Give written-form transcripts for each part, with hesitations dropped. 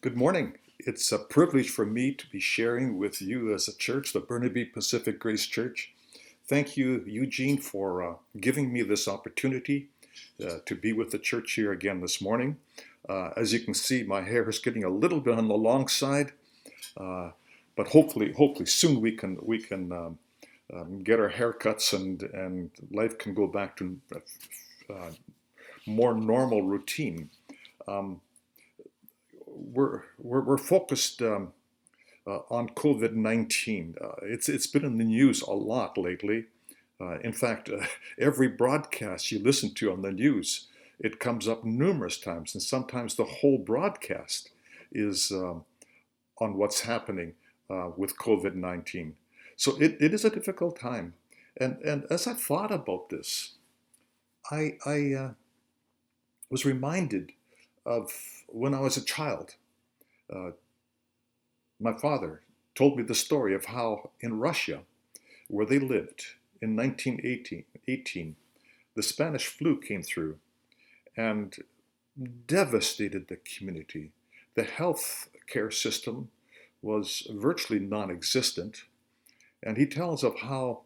Good morning. It's a privilege for me to be sharing with you as a church, the Burnaby Pacific Grace Church. Thank you, Eugene, for giving me this opportunity to be with the church here again this morning. As you can see, my hair is getting a little bit on the long side, but hopefully soon we can get our haircuts and life can go back to more normal routine. Um, we're focused on COVID-19. It's been in the news a lot lately. In fact, every broadcast you listen to on the news, it comes up numerous times, and sometimes the whole broadcast is on what's happening with COVID-19. So it is a difficult time. And as I thought about this, I was reminded of when I was a child. Uh, my father told me the story of how in Russia, where they lived in 1918, the Spanish flu came through and devastated the community. The health care system was virtually non-existent. And he tells of how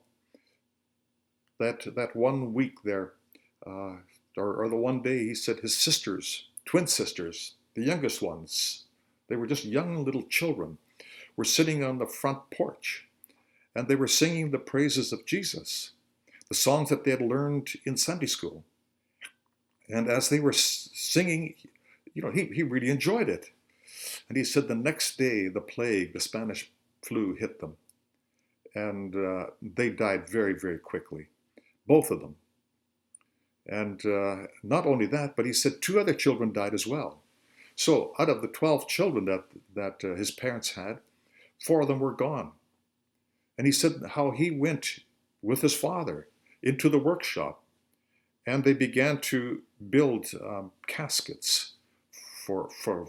that one week there, uh, or the one day, he said his sisters, twin sisters, the youngest ones, they were just young little children, were sitting on the front porch and they were singing the praises of Jesus, the songs that they had learned in Sunday school. And as they were singing, he really enjoyed it. And he said the next day, the plague, the Spanish flu hit them. And they died very, very quickly, both of them. And not only that, but he said two other children died as well. So out of the 12 children that his parents had, four of them were gone. And he said how he went with his father into the workshop and they began to build caskets for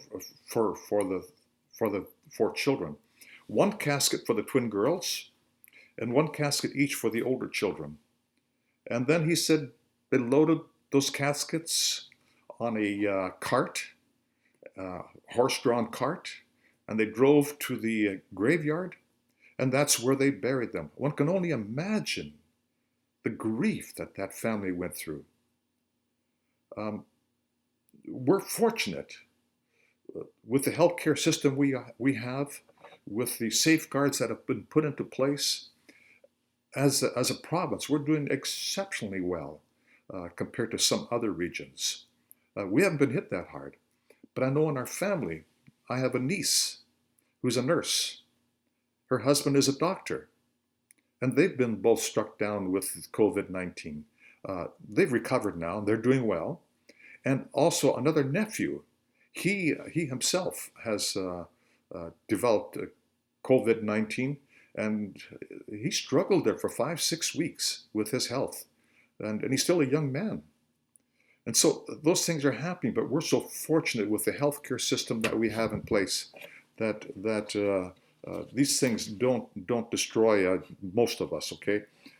the four children. One casket for the twin girls and one casket each for the older children. And then he said they loaded those caskets on a cart, horse-drawn cart, and they drove to the graveyard, and that's where they buried them. One can only imagine the grief that that family went through. Um, we're fortunate with the healthcare system we have, with the safeguards that have been put into place. As a province, we're doing exceptionally well compared to some other regions. We haven't been hit that hard. But I know in our family, I have a niece who's a nurse. Her husband is a doctor. And they've been both struck down with COVID-19. They've recovered now, and they're doing well. And also another nephew, he himself has developed COVID-19, and he struggled there for 5, 6 weeks with his health. And he's still a young man. And so those things are happening, but we're so fortunate with the healthcare system that we have in place that these things don't destroy most of us. Okay,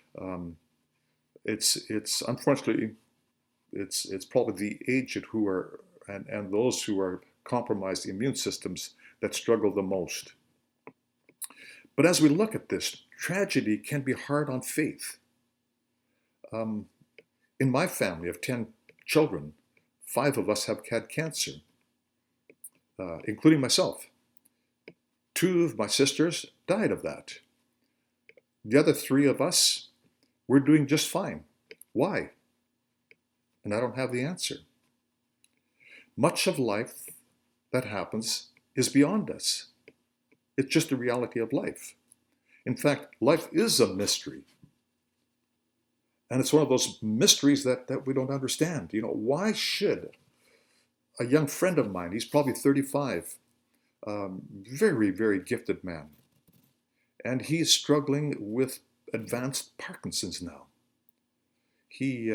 it's unfortunately it's probably the aged who are and those who are compromised immune systems that struggle the most. But as we look at this, tragedy can be hard on faith. Um, in my family of 10 children, 5 of us have had cancer, including myself. 2 of my sisters died of that. The other 3 of us, we're doing just fine. Why? And I don't have the answer. Much of life that happens is beyond us. It's just the reality of life. In fact, life is a mystery. And it's one of those mysteries that we don't understand. Why should a young friend of mine, he's probably 35, very, very gifted man, and he's struggling with advanced Parkinson's now. He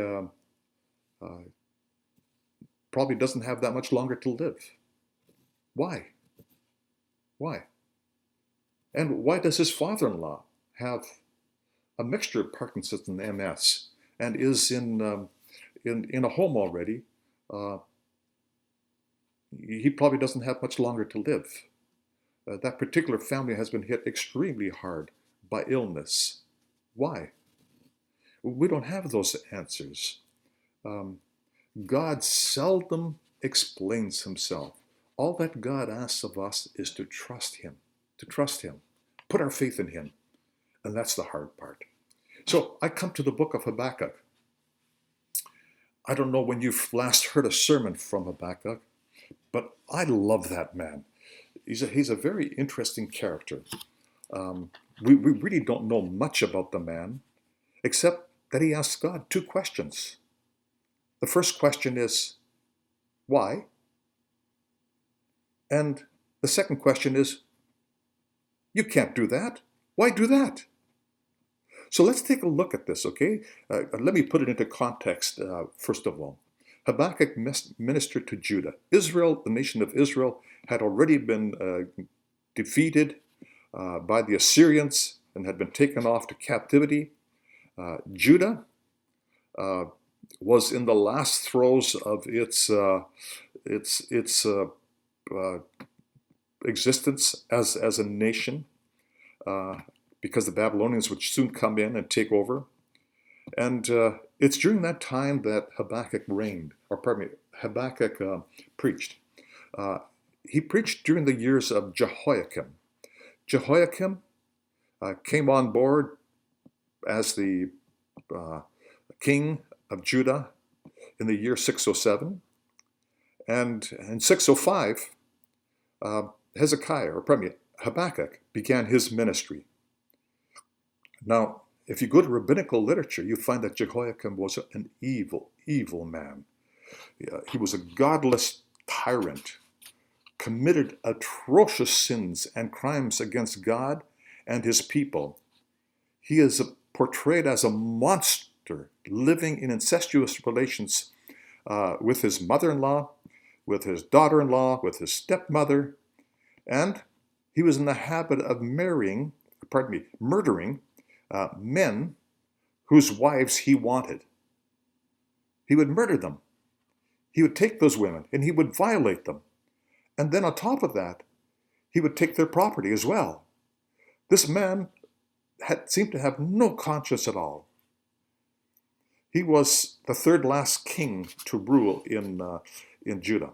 probably doesn't have that much longer to live. Why? Why? And why does his father-in-law have a mixture of Parkinson's and MS and is in a home already, he probably doesn't have much longer to live. That particular family has been hit extremely hard by illness. Why? We don't have those answers. Um, God seldom explains himself. All that God asks of us is to trust him, put our faith in him. And that's the hard part. So I come to the book of Habakkuk. I don't know when you've last heard a sermon from Habakkuk, but I love that man. He's a very interesting character. We really don't know much about the man, except that he asks God two questions. The first question is, why? And the second question is, you can't do that. Why do that? So let's take a look at this, okay? Let me put it into context, first of all. Habakkuk ministered to Judah. Israel, the nation of Israel, had already been defeated by the Assyrians and had been taken off to captivity. Judah was in the last throes of its existence as a nation, because the Babylonians would soon come in and take over. And it's during that time that Habakkuk reigned, or pardon me, Habakkuk preached. He preached during the years of Jehoiakim. Jehoiakim came on board as the king of Judah in the year 607. And in 605, Habakkuk began his ministry. Now, if you go to rabbinical literature, you find that Jehoiakim was an evil, evil man. He was a godless tyrant, committed atrocious sins and crimes against God and his people. He is portrayed as a monster living in incestuous relations with his mother-in-law, with his daughter-in-law, with his stepmother, and he was in the habit of murdering men whose wives he wanted. He would murder them. He would take those women and he would violate them. And then on top of that, he would take their property as well. This man seemed to have no conscience at all. He was the third last king to rule in Judah.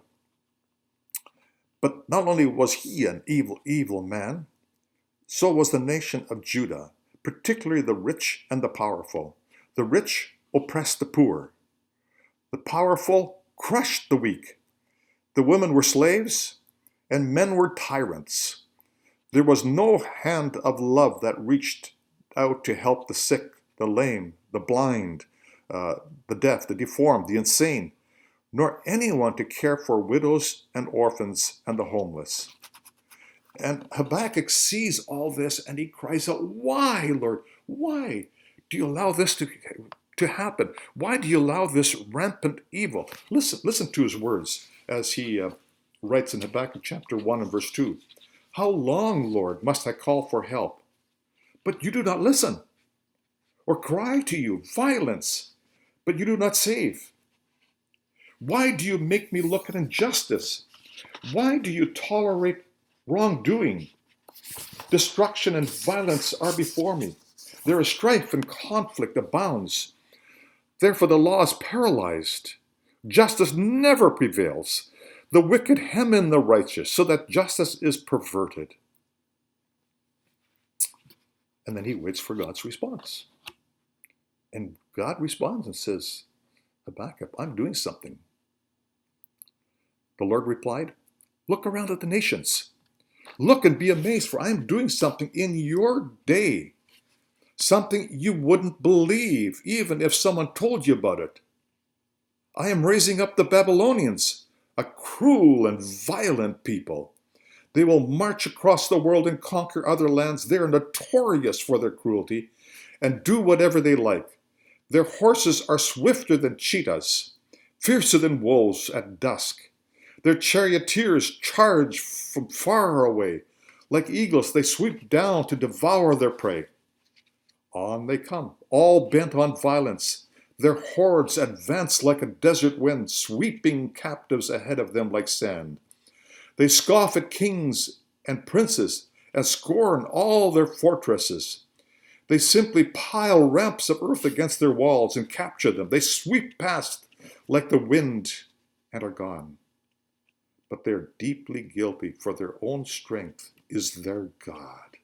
But not only was he an evil, evil man, so was the nation of Judah, particularly the rich and the powerful. The rich oppressed the poor. The powerful crushed the weak. The women were slaves, and men were tyrants. There was no hand of love that reached out to help the sick, the lame, the blind, the deaf, the deformed, the insane, nor anyone to care for widows and orphans and the homeless. And Habakkuk sees all this and he cries out, why, Lord? Why do you allow this to happen? Why do you allow this rampant evil? Listen to his words as he writes in Habakkuk chapter 1 and verse 2. How long, Lord, must I call for help? But you do not listen. Or cry to you, violence, but you do not save. Why do you make me look at injustice? Why do you tolerate wrongdoing? Destruction and violence are before me. There is strife and conflict abounds. Therefore the law is paralyzed. Justice never prevails. The wicked hem in the righteous, so that justice is perverted. And then he waits for God's response. And God responds and says, Habakkuk, I'm doing something. The Lord replied, look around at the nations. Look and be amazed, for I am doing something in your day. Something you wouldn't believe, even if someone told you about it. I am raising up the Babylonians, a cruel and violent people. They will march across the world and conquer other lands. They are notorious for their cruelty and do whatever they like. Their horses are swifter than cheetahs, fiercer than wolves at dusk. Their charioteers charge from far away. Like eagles, they sweep down to devour their prey. On they come, all bent on violence. Their hordes advance like a desert wind, sweeping captives ahead of them like sand. They scoff at kings and princes and scorn all their fortresses. They simply pile ramps of earth against their walls and capture them. They sweep past like the wind and are gone. But they're deeply guilty, for their own strength is their God.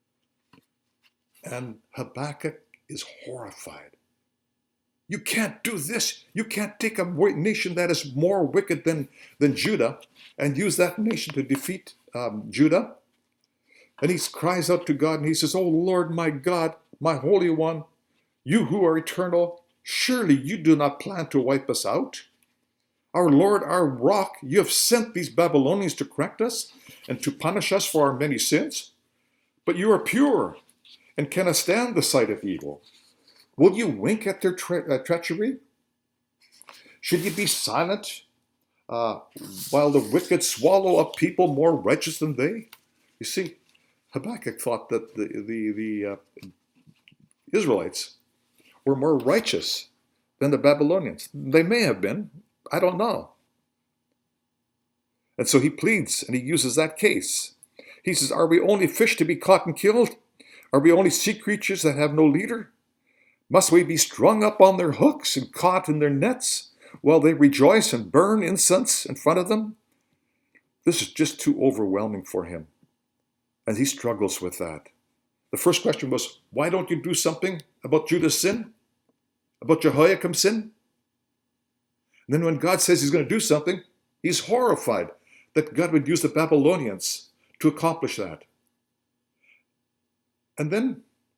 And Habakkuk is horrified. You can't do this. You can't take a nation that is more wicked than Judah and use that nation to defeat Judah. And he cries out to God and he says, "Oh Lord, my God, my Holy One, you who are eternal, surely you do not plan to wipe us out. Our Lord, our rock, you have sent these Babylonians to correct us and to punish us for our many sins. But you are pure and cannot stand the sight of evil. Will you wink at their treachery? Should you be silent while the wicked swallow up people more righteous than they?" You see, Habakkuk thought that the Israelites were more righteous than the Babylonians. They may have been. I don't know. And so he pleads and he uses that case. He says, "Are we only fish to be caught and killed? Are we only sea creatures that have no leader? Must we be strung up on their hooks and caught in their nets while they rejoice and burn incense in front of them?" This is just too overwhelming for him. And he struggles with that. The first question was, why don't you do something about Judah's sin? About Jehoiakim's sin? And then when God says he's going to do something, he's horrified that God would use the Babylonians to accomplish that. And then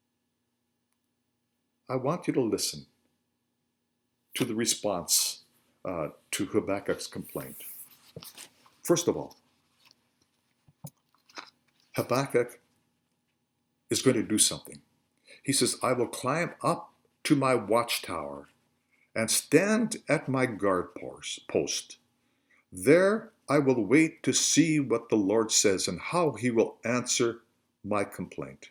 I want you to listen to the response to Habakkuk's complaint. First of all, Habakkuk is going to do something. He says, "I will climb up to my watchtower and stand at my guard post. There I will wait to see what the Lord says and how he will answer my complaint."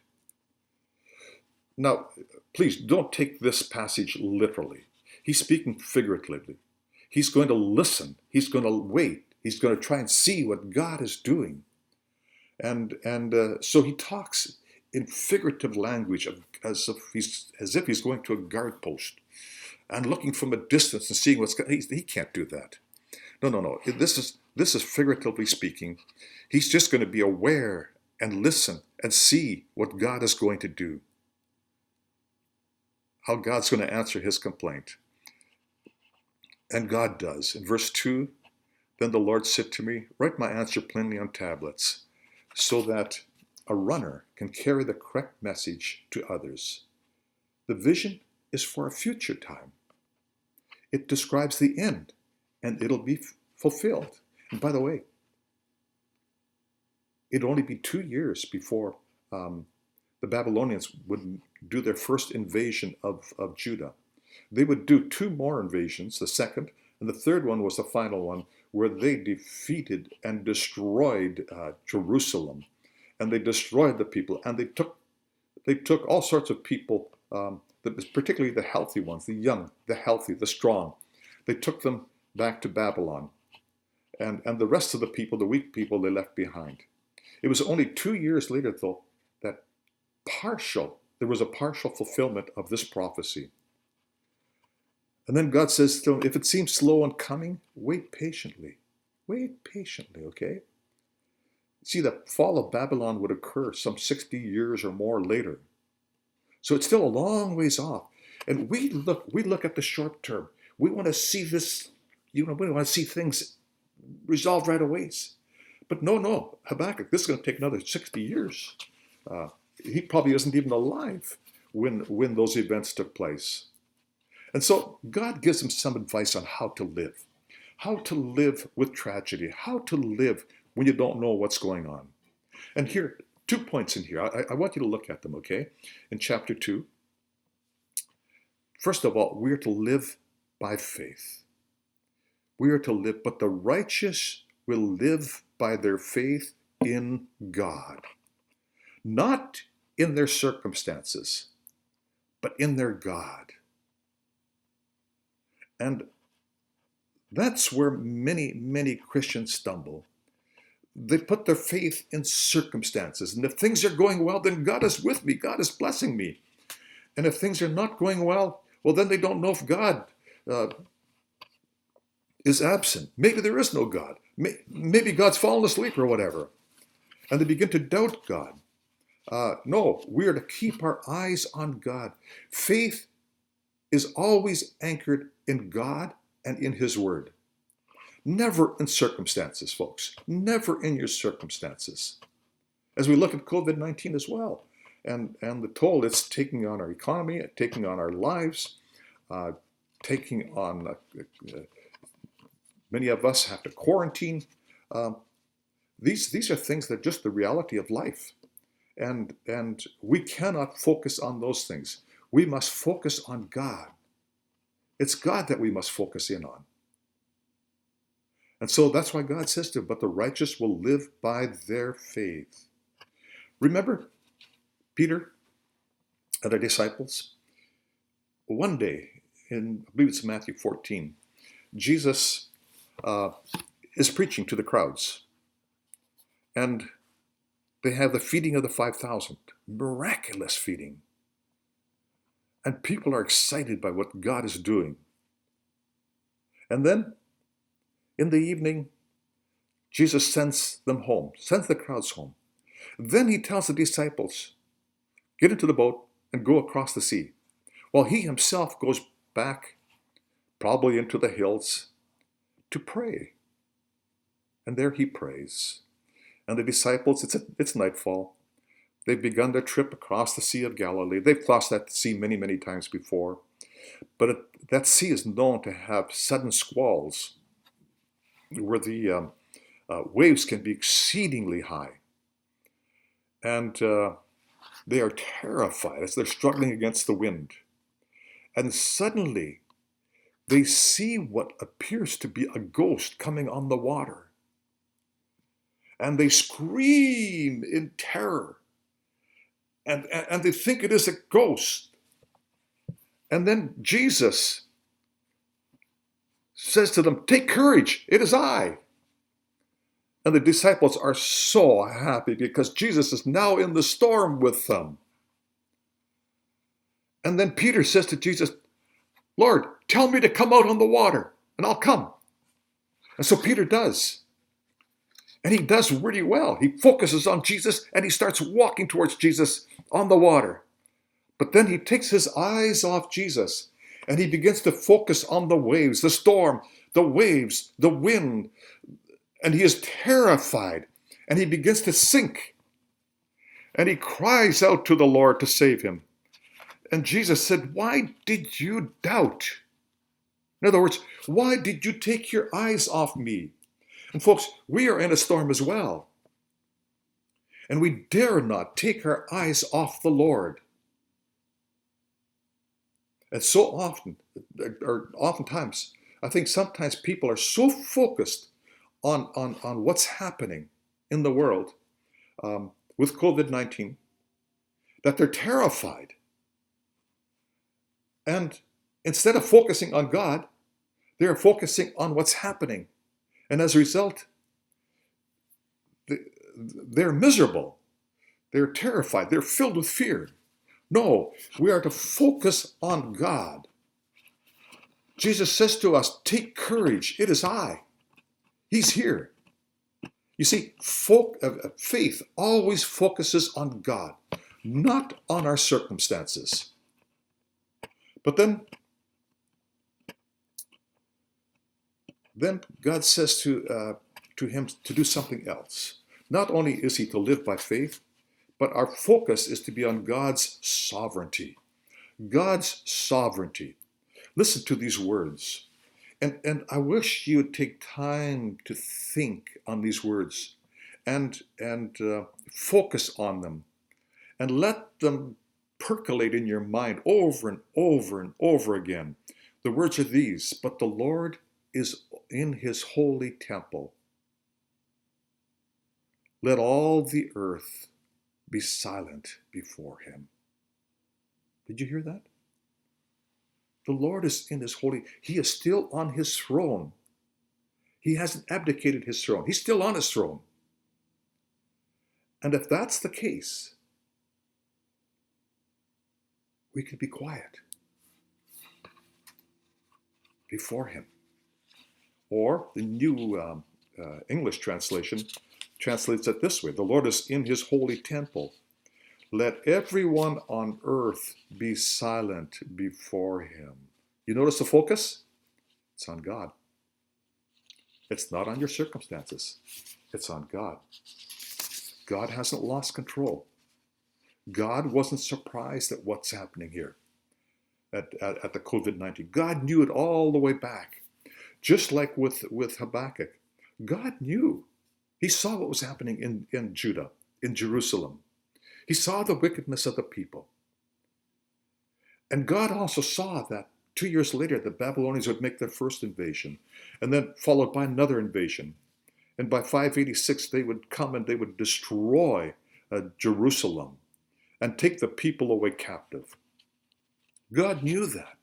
Now, please don't take this passage literally. He's speaking figuratively. He's going to listen. He's going to wait. He's going to try and see what God is doing. And so he talks in figurative language as if he's going to a guard post and looking from a distance and seeing what's going. He can't do that. No. This is figuratively speaking. He's just going to be aware and listen and see what God is going to do. How God's going to answer his complaint. And God does. In verse 2, "Then the Lord said to me, write my answer plainly on tablets, so that a runner can carry the correct message to others. The vision is for a future time. It describes the end, and it'll be fulfilled." And by the way, it'd only be 2 years before the Babylonians would do their first invasion of Judah. They would do 2 more invasions, the second, and the third one was the final one, where they defeated and destroyed Jerusalem, and they destroyed the people, and they took all sorts of people, particularly the healthy ones, the young, the healthy, the strong. They took them back to Babylon, and the rest of the people, the weak people, they left behind. It was only 2 years later, though, that there was a partial fulfillment of this prophecy. And then God says to him, if it seems slow in coming, wait patiently. Wait patiently, okay? See, the fall of Babylon would occur some 60 years or more later. So it's still a long ways off. And we look at the short term. We want to see this, we want to see things resolved right away. But no, Habakkuk, this is going to take another 60 years. He probably isn't even alive when those events took place. And so God gives him some advice on how to live with tragedy, how to live when you don't know what's going on. And here, 2 points in here. I want you to look at them, okay? In chapter 2, first of all, we are to live by faith. We are to live, but the righteous will live by their faith in God. Not in their circumstances, but in their God. And that's where many Christians stumble. they put their faith in circumstances. And if things are going well, then God is with me. God is blessing me. And if things are not going well, well, then they don't know if God uh, is absent. Maybe there is no God. Maybe God's fallen asleep or whatever. And they begin to doubt God. No, we are to keep our eyes on God. Faith is always anchored in God and in His Word. Never in circumstances, folks. Never in your circumstances. As we look at COVID-19 as well, and the toll it's taking on our economy, taking on our lives, taking on, many of us have to quarantine. These are things that are just the reality of life. And we cannot focus on those things. We must focus on God. It's God that we must focus in on. And so that's why God says to him, but the righteous will live by their faith. Remember Peter and the disciples? One day, I believe it's Matthew 14, Jesus is preaching to the crowds. And they have the feeding of the 5,000, miraculous feeding. And people are excited by what God is doing. And then, in the evening, Jesus sends them home, sends the crowds home. Then he tells the disciples, get into the boat and go across the sea. While he himself goes back, probably into the hills, to pray. And there he prays. And the disciples, it's nightfall. They've begun their trip across the Sea of Galilee. They've crossed that sea many, many times before. But that sea is known to have sudden squalls where the waves can be exceedingly high. And they are terrified as they're struggling against the wind. And suddenly, they see what appears to be a ghost coming on the water. And they scream in terror. And they think it is a ghost. And then Jesus says to them, take courage, it is I. And the disciples are so happy because Jesus is now in the storm with them. And then Peter says to Jesus, Lord, tell me to come out on the water and I'll come. And so Peter does. And he does really well. He focuses on Jesus and he starts walking towards Jesus on the water. But then he takes his eyes off Jesus and he begins to focus on the waves, the storm, the waves, the wind. And he is terrified and he begins to sink. And he cries out to the Lord to save him. And Jesus said, why did you doubt? In other words, why did you take your eyes off me? And folks, we are in a storm as well. And we dare not take our eyes off the Lord. And so often, or oftentimes, I think sometimes people are so focused on what's happening in the world with COVID-19 that they're terrified. And instead of focusing on God, they're focusing on what's happening. And as a result, they're miserable. They're terrified. They're filled with fear. No, we are to focus on God. Jesus says to us, take courage. It is I. He's here. You see, faith always focuses on God, not on our circumstances. But then God says to him to do something else. Not only is he to live by faith, but our focus is to be on God's sovereignty. God's sovereignty. Listen to these words. And I wish you would take time to think on these words and focus on them and let them percolate in your mind over and over and over again. The words are these, but the Lord is in his holy temple. Let all the earth be silent before him. Did you hear that? The Lord is in his holy, he is still on his throne. He hasn't abdicated his throne. He's still on his throne. And if that's the case, we can be quiet before him. Or the New English translation translates it this way: the Lord is in his holy temple. Let everyone on earth be silent before him. You notice the focus? It's on God. It's not on your circumstances. It's on God. God hasn't lost control. God wasn't surprised at what's happening here at the COVID-19. God knew it all the way back. Just like with Habakkuk, God knew. He saw what was happening in Judah, in Jerusalem. He saw the wickedness of the people. And God also saw that 2 years later, the Babylonians would make their first invasion, and then followed by another invasion. And by 586, they would come and they would destroy Jerusalem and take the people away captive. God knew that.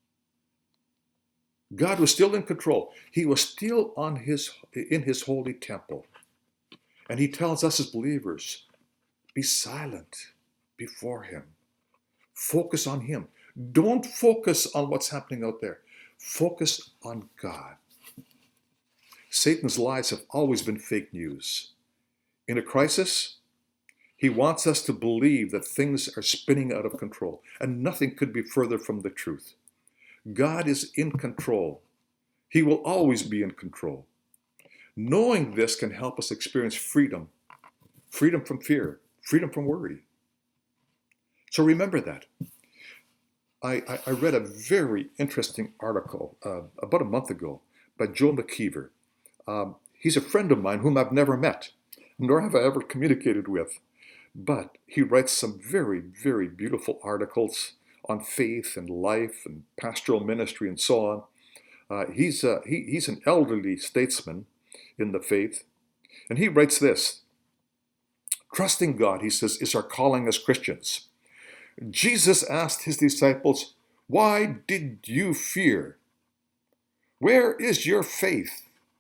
God was still in control. He was still in his holy temple. And he tells us as believers, be silent before him. Focus on him. Don't focus on what's happening out there. Focus on God. Satan's lies have always been fake news. In a crisis, he wants us to believe that things are spinning out of control, and nothing could be further from the truth. God is in control. He will always be in control. Knowing this can help us experience freedom. Freedom from fear. Freedom from worry. So remember that. I read a very interesting article about a month ago by Joe McKeever. He's a friend of mine whom I've never met, nor have I ever communicated with. But he writes some very, very beautiful articles on faith and life and pastoral ministry and so on. He's an elderly statesman in the faith. And he writes this: trusting God, he says, is our calling as Christians. Jesus asked his disciples, why did you fear? Where is your faith?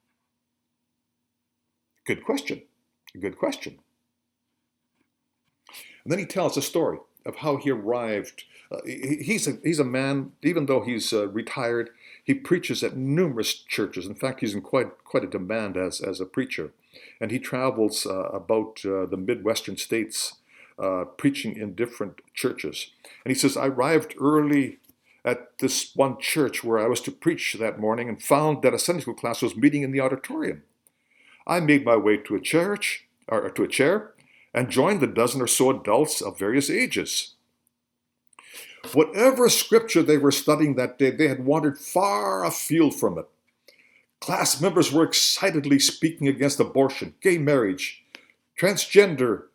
Good question. Good question. And then he tells a story of how he arrived. He's a man, even though he's retired, he preaches at numerous churches. In fact, he's in quite a demand as a preacher. And he travels about the Midwestern states preaching in different churches. And he says, I arrived early at this one church where I was to preach that morning and found that a Sunday school class was meeting in the auditorium. I made my way to a chair and joined the dozen or so adults of various ages. Whatever scripture they were studying that day, they had wandered far afield from it. Class members were excitedly speaking against abortion, gay marriage, transgender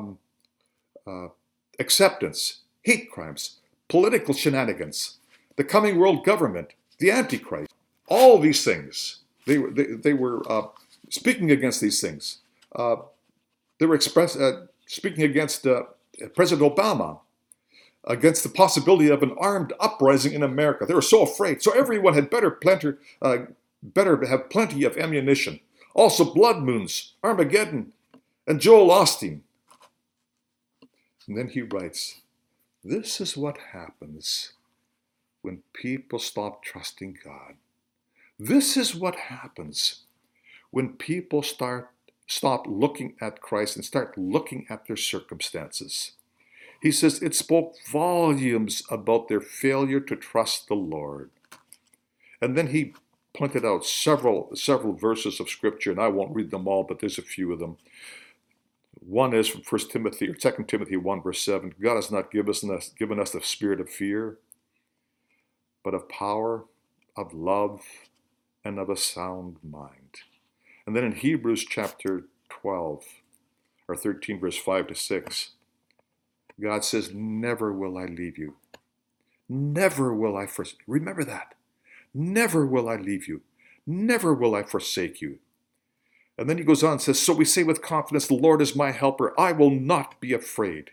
acceptance, hate crimes, political shenanigans, the coming world government, the Antichrist, all these things. They were speaking against these things. They were speaking against President Obama, against the possibility of an armed uprising in America. They were so afraid. So everyone had better have plenty of ammunition. Also blood moons, Armageddon, and Joel Osteen. And then he writes, this is what happens when people stop trusting God. This is what happens when people stop looking at Christ and start looking at their circumstances. He says it spoke volumes about their failure to trust the Lord. And then he pointed out several verses of Scripture, and I won't read them all, but there's a few of them. One is from 1 Timothy or 2 Timothy 1, verse 7. God has not given us the spirit of fear, but of power, of love, and of a sound mind. And then in Hebrews chapter 12, or 13, verse 5 to 6, God says, never will I leave you. Never will I forsake you. Remember that. Never will I leave you. Never will I forsake you. And then he goes on and says, so we say with confidence, the Lord is my helper. I will not be afraid.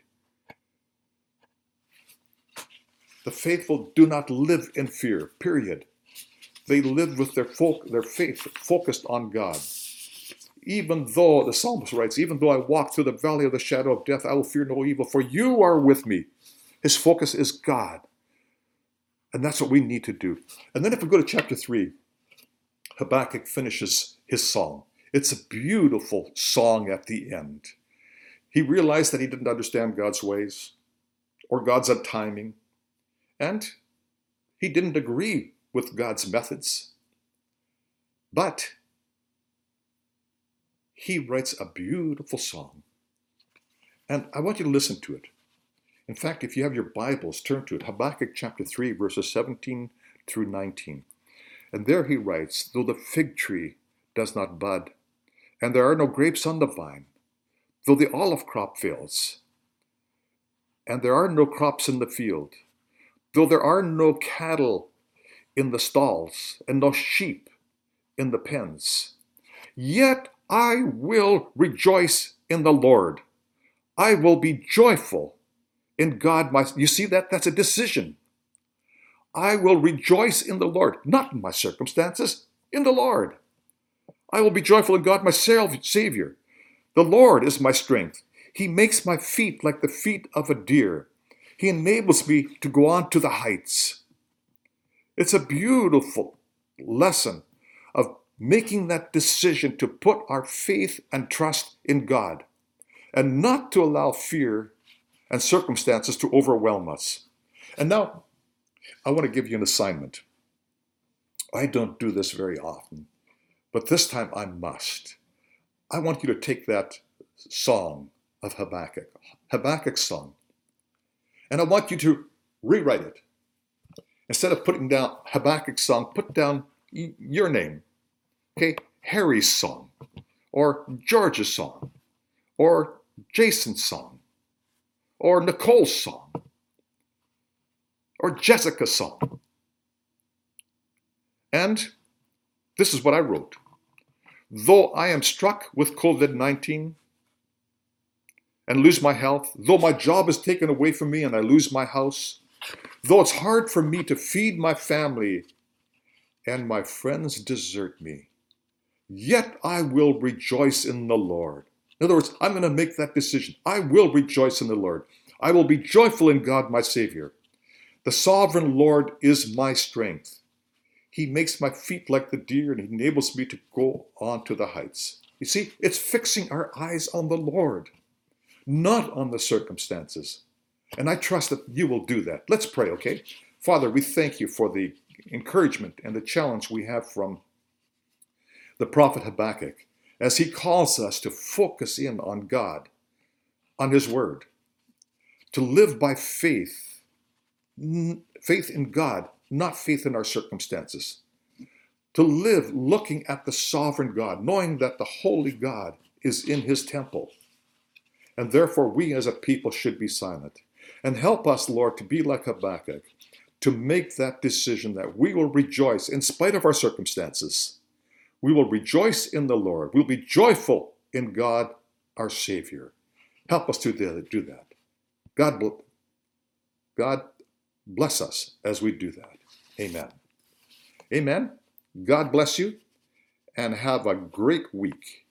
The faithful do not live in fear, period. They live with their faith focused on God. Even though, the psalmist writes, even though I walk through the valley of the shadow of death, I will fear no evil, for you are with me. His focus is God. And that's what we need to do. And then if we go to chapter 3, Habakkuk finishes his song. It's a beautiful song at the end. He realized that he didn't understand God's ways or God's timing, and he didn't agree with God's methods. But he writes a beautiful song. And I want you to listen to it. In fact, if you have your Bibles, turn to it. Habakkuk chapter 3, verses 17 through 19. And there he writes, though the fig tree does not bud, and there are no grapes on the vine, though the olive crop fails, and there are no crops in the field, though there are no cattle in the stalls, and no sheep in the pens, yet I will rejoice in the Lord. I will be joyful in God. You see that? That's a decision. I will rejoice in the Lord, not in my circumstances, in the Lord. I will be joyful in God, my Savior. The Lord is my strength. He makes my feet like the feet of a deer. He enables me to go on to the heights. It's a beautiful lesson of making that decision to put our faith and trust in God and not to allow fear and circumstances to overwhelm us. And now, I want to give you an assignment. I don't do this very often, but this time I must. I want you to take that song of Habakkuk, Habakkuk's song, and I want you to rewrite it. Instead of putting down Habakkuk's song, put down your name. Okay, Harry's song, or George's song, or Jason's song, or Nicole's song, or Jessica's song. And this is what I wrote. Though I am struck with COVID-19 and lose my health, though my job is taken away from me and I lose my house, though it's hard for me to feed my family and my friends desert me, yet I will rejoice in the Lord. In other words, I'm going to make that decision. I will rejoice in the Lord. I will be joyful in God, my Savior. The sovereign Lord is my strength. He makes my feet like the deer and he enables me to go on to the heights. You see, it's fixing our eyes on the Lord, not on the circumstances. And I trust that you will do that. Let's pray, okay? Father, we thank you for the encouragement and the challenge we have from the prophet Habakkuk as he calls us to focus in on God, on his word, to live by faith, faith in God, not faith in our circumstances, to live looking at the sovereign God, knowing that the holy God is in his temple. And therefore we as a people should be silent. And help us, Lord, to be like Habakkuk, to make that decision that we will rejoice in spite of our circumstances. We will rejoice in the Lord. We'll be joyful in God, our Savior. Help us to do that. God bless us as we do that. Amen. Amen. God bless you and have a great week.